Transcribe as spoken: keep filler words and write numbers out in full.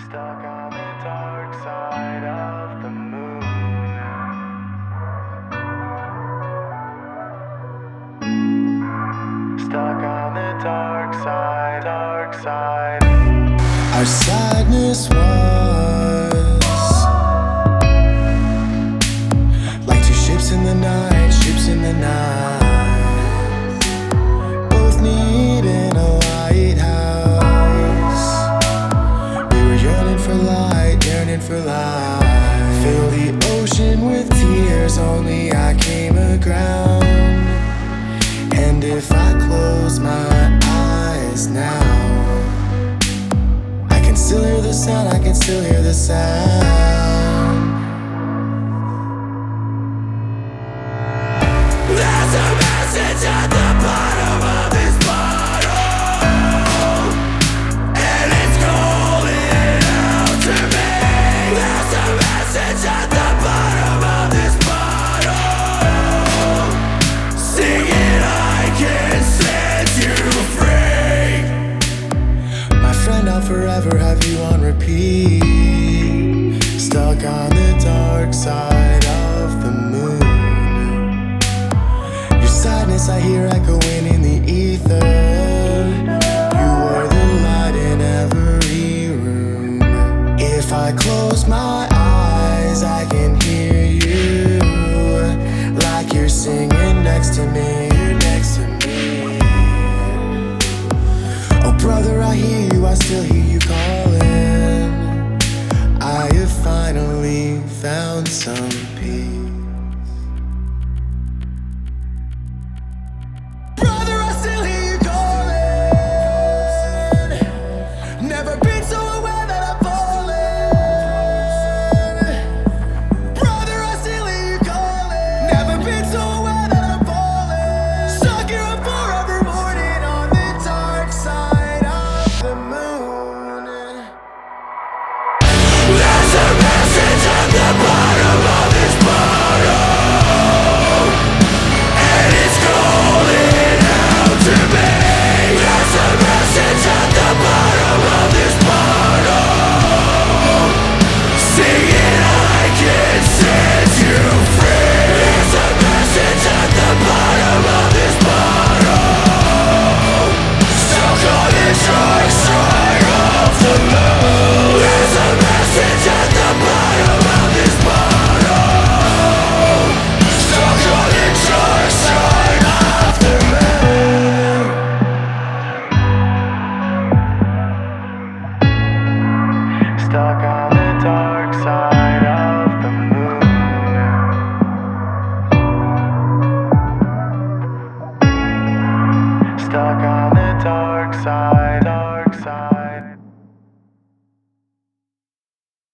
Stuck on the dark side of the moon. Stuck on the dark side, dark side. Our sadness was like two ships in the night, ships in the night, both needing a lighthouse. We were yearning for light, yearning for light. Fill the ocean with tears, only I came aground. And if I close my eyes now, I can still hear the sound, I can still hear the sound. There's a message at the bottom of this bottle, and it's calling out to me. There's a message at the bottom of this bottle, singing I can set you free. My friend, I'll forever have you on repeat. Stuck on the dark side